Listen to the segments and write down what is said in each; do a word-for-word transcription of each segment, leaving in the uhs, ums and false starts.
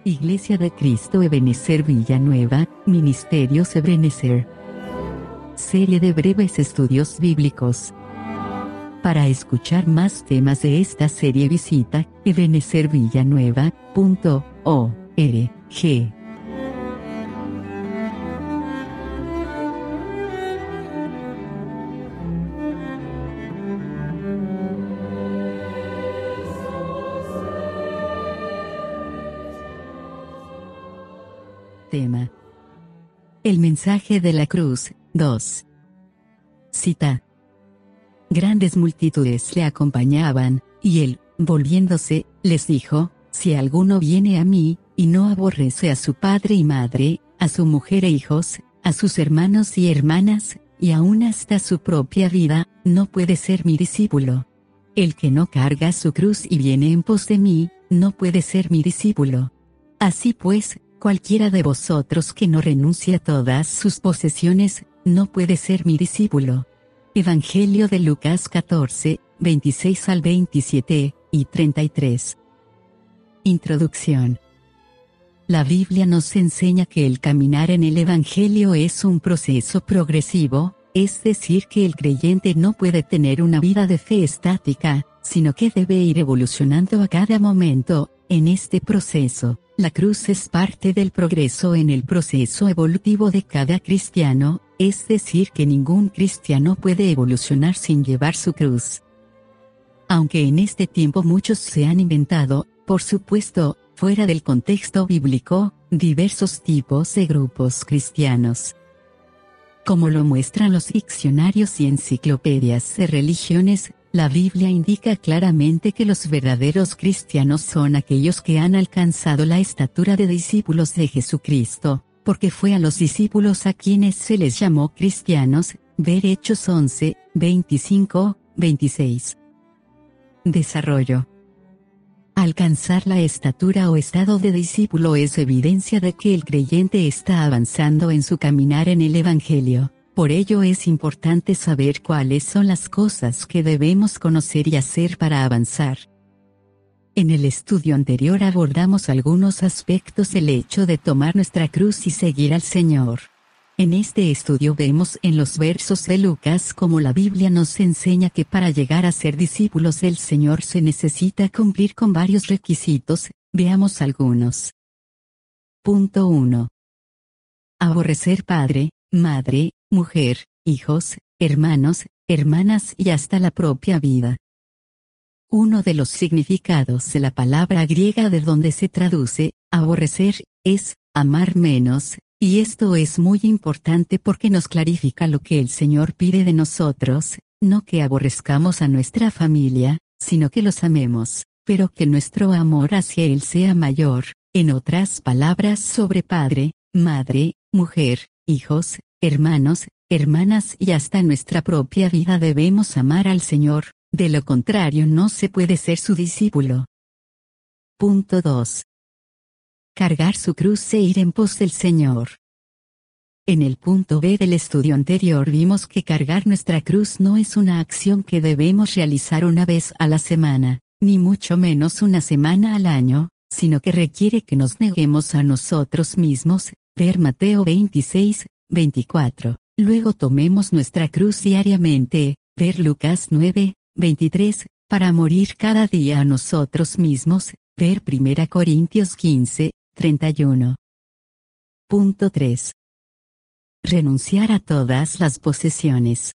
Iglesia de Cristo Ebenezer Villanueva, Ministerios Ebenezer. Serie de breves estudios bíblicos. Para escuchar más temas de esta serie visita ebenezer villanueva punto org. Tema: el mensaje de la cruz. dos. Cita: grandes multitudes le acompañaban, y él, volviéndose, les dijo: si alguno viene a mí, y no aborrece a su padre y madre, a su mujer e hijos, a sus hermanos y hermanas, y aun hasta su propia vida, no puede ser mi discípulo. El que no carga su cruz y viene en pos de mí, no puede ser mi discípulo. Así pues, cualquiera de vosotros que no renuncie a todas sus posesiones, no puede ser mi discípulo. Evangelio de Lucas catorce, veintiséis al veintisiete, y treinta y tres. Introducción. La Biblia nos enseña que el caminar en el Evangelio es un proceso progresivo, es decir que el creyente no puede tener una vida de fe estática, sino que debe ir evolucionando a cada momento. En este proceso, la cruz es parte del progreso en el proceso evolutivo de cada cristiano, es decir que ningún cristiano puede evolucionar sin llevar su cruz. Aunque en este tiempo muchos se han inventado, por supuesto, fuera del contexto bíblico, diversos tipos de grupos cristianos. Como lo muestran los diccionarios y enciclopedias de religiones, la Biblia indica claramente que los verdaderos cristianos son aquellos que han alcanzado la estatura de discípulos de Jesucristo, porque fue a los discípulos a quienes se les llamó cristianos, ver Hechos once, veinticinco, veintiséis. Desarrollo. Alcanzar la estatura o estado de discípulo es evidencia de que el creyente está avanzando en su caminar en el Evangelio. Por ello es importante saber cuáles son las cosas que debemos conocer y hacer para avanzar. En el estudio anterior abordamos algunos aspectos del hecho de tomar nuestra cruz y seguir al Señor. En este estudio vemos en los versos de Lucas cómo la Biblia nos enseña que para llegar a ser discípulos del Señor se necesita cumplir con varios requisitos. Veamos algunos. Punto uno. Aborrecer padre, madre, mujer, hijos, hermanos, hermanas y hasta la propia vida. Uno de los significados de la palabra griega de donde se traduce, aborrecer, es, amar menos, y esto es muy importante porque nos clarifica lo que el Señor pide de nosotros, no que aborrezcamos a nuestra familia, sino que los amemos, pero que nuestro amor hacia Él sea mayor, en otras palabras sobre padre, madre, mujer, hijos, hermanos, hermanas y hasta nuestra propia vida debemos amar al Señor, de lo contrario no se puede ser su discípulo. Punto dos. Cargar su cruz e ir en pos del Señor. En el punto B del estudio anterior vimos que cargar nuestra cruz no es una acción que debemos realizar una vez a la semana, ni mucho menos una semana al año, sino que requiere que nos neguemos a nosotros mismos, ver Mateo veintiséis, veinticuatro. Luego tomemos nuestra cruz diariamente, ver Lucas nueve, veintitrés, para morir cada día a nosotros mismos, ver Primera Corintios quince, treinta y uno. Punto tres. Renunciar a todas las posesiones.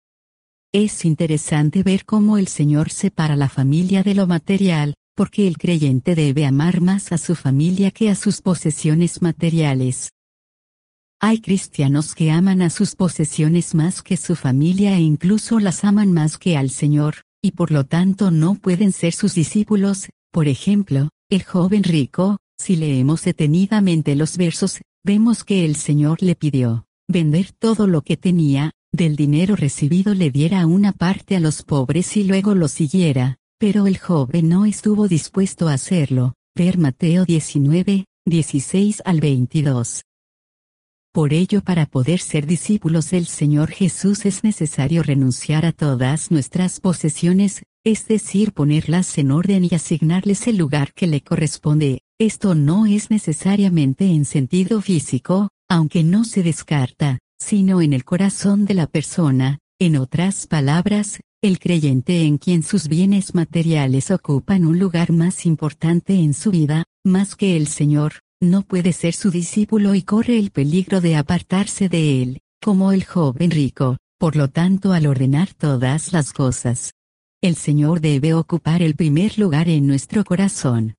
Es interesante ver cómo el Señor separa la familia de lo material, porque el creyente debe amar más a su familia que a sus posesiones materiales. Hay cristianos que aman a sus posesiones más que su familia e incluso las aman más que al Señor, y por lo tanto no pueden ser sus discípulos. Por ejemplo, el joven rico, si leemos detenidamente los versos, vemos que el Señor le pidió vender todo lo que tenía, del dinero recibido le diera una parte a los pobres y luego lo siguiera, pero el joven no estuvo dispuesto a hacerlo. Ver Mateo diecinueve, dieciséis al veintidós. Por ello, para poder ser discípulos del Señor Jesús es necesario renunciar a todas nuestras posesiones, es decir, ponerlas en orden y asignarles el lugar que le corresponde. Esto no es necesariamente en sentido físico, aunque no se descarta, sino en el corazón de la persona. En otras palabras, el creyente en quien sus bienes materiales ocupan un lugar más importante en su vida, más que el Señor, no puede ser su discípulo y corre el peligro de apartarse de él, como el joven rico. Por lo tanto, al ordenar todas las cosas, el Señor debe ocupar el primer lugar en nuestro corazón.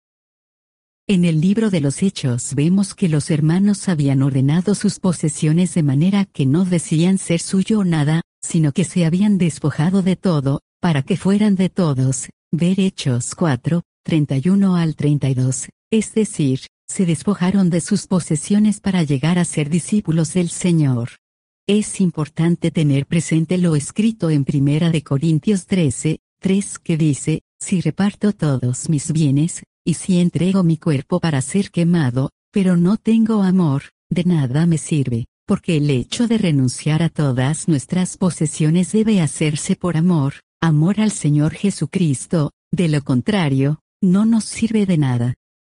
En el libro de los Hechos vemos que los hermanos habían ordenado sus posesiones de manera que no decían ser suyo nada, sino que se habían despojado de todo, para que fueran de todos. Ver Hechos cuatro, treinta y uno al treinta y dos, es decir, se despojaron de sus posesiones para llegar a ser discípulos del Señor. Es importante tener presente lo escrito en Primera de Corintios trece, tres que dice, si reparto todos mis bienes, y si entrego mi cuerpo para ser quemado, pero no tengo amor, de nada me sirve, porque el hecho de renunciar a todas nuestras posesiones debe hacerse por amor, amor al Señor Jesucristo, de lo contrario, no nos sirve de nada.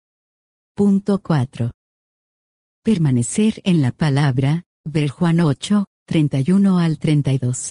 Punto cuatro. Permanecer en la palabra, ver Juan ocho, treinta y uno al treinta y dos.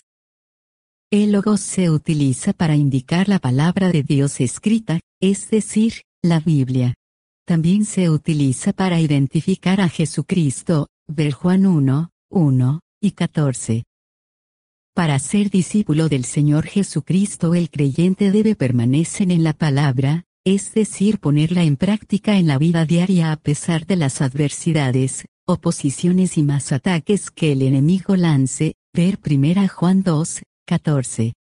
El logos se utiliza para indicar la palabra de Dios escrita, es decir, la Biblia. También se utiliza para identificar a Jesucristo, ver Juan uno, uno y catorce. Para ser discípulo del Señor Jesucristo, el creyente debe permanecer en la palabra, es decir, ponerla en práctica en la vida diaria a pesar de las adversidades, oposiciones y más ataques que el enemigo lance, ver Primera Juan dos, catorce.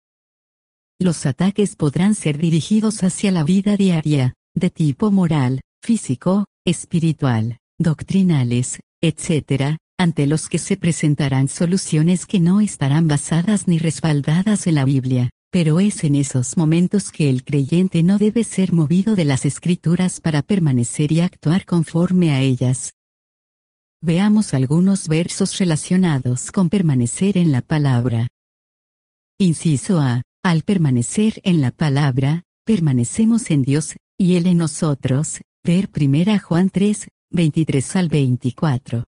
Los ataques podrán ser dirigidos hacia la vida diaria, de tipo moral, físico, espiritual, doctrinales, etcétera, ante los que se presentarán soluciones que no estarán basadas ni respaldadas en la Biblia, pero es en esos momentos que el creyente no debe ser movido de las Escrituras para permanecer y actuar conforme a ellas. Veamos algunos versos relacionados con permanecer en la palabra. Inciso A. Al permanecer en la palabra, permanecemos en Dios, y Él en nosotros, ver Primera Juan tres, veintitrés al veinticuatro.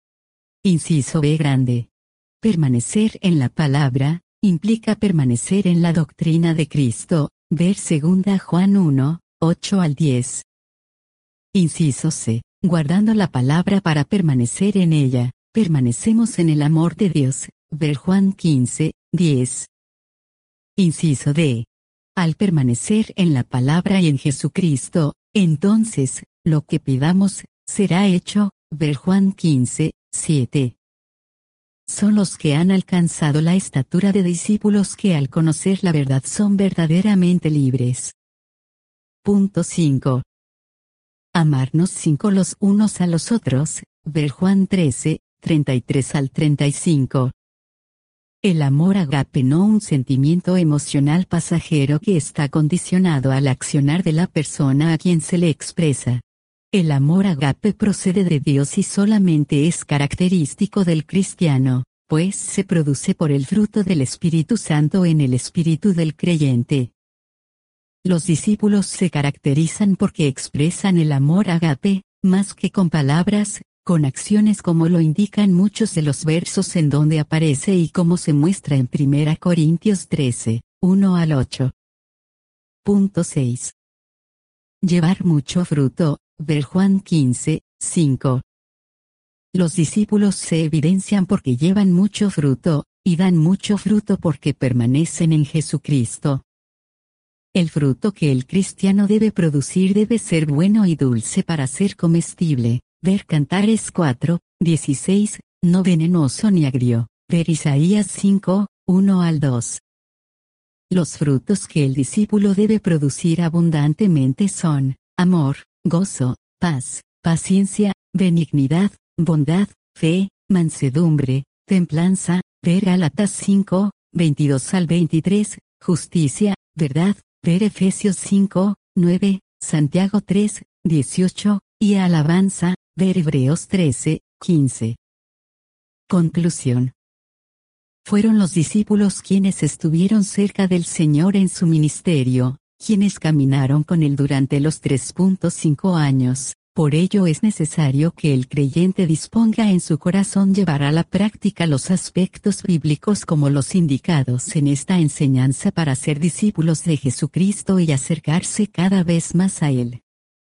Inciso B grande. Permanecer en la palabra, implica permanecer en la doctrina de Cristo, ver Segunda Juan uno, ocho al diez. Inciso C. Guardando la palabra para permanecer en ella, permanecemos en el amor de Dios, ver Juan quince, diez. Inciso D. Al permanecer en la palabra y en Jesucristo, entonces, lo que pidamos, será hecho, ver Juan quince, siete. Son los que han alcanzado la estatura de discípulos que al conocer la verdad son verdaderamente libres. Punto cinco. Amarnos cinco los unos a los otros, ver Juan trece, treinta y tres al treinta y cinco. El amor agape, no un sentimiento emocional pasajero que está condicionado al accionar de la persona a quien se le expresa. El amor agape procede de Dios y solamente es característico del cristiano, pues se produce por el fruto del Espíritu Santo en el espíritu del creyente. Los discípulos se caracterizan porque expresan el amor agape, más que con palabras, con acciones, como lo indican muchos de los versos en donde aparece y como se muestra en Primera Corintios trece, uno al ocho. Punto seis. Llevar mucho fruto, ver Juan quince, cinco. Los discípulos se evidencian porque llevan mucho fruto, y dan mucho fruto porque permanecen en Jesucristo. El fruto que el cristiano debe producir debe ser bueno y dulce para ser comestible. Ver Cantares cuatro, dieciséis, no venenoso ni agrio, ver Isaías cinco, uno al dos. Los frutos que el discípulo debe producir abundantemente son, amor, gozo, paz, paciencia, benignidad, bondad, fe, mansedumbre, templanza, ver Gálatas cinco, veintidós al veintitrés, justicia, verdad, ver Efesios cinco, nueve, Santiago tres, dieciocho, y alabanza, ver Hebreos trece, quince. Conclusión. Fueron los discípulos quienes estuvieron cerca del Señor en su ministerio, quienes caminaron con Él durante los tres punto cinco años, Por ello es necesario que el creyente disponga en su corazón llevar a la práctica los aspectos bíblicos como los indicados en esta enseñanza para ser discípulos de Jesucristo y acercarse cada vez más a Él.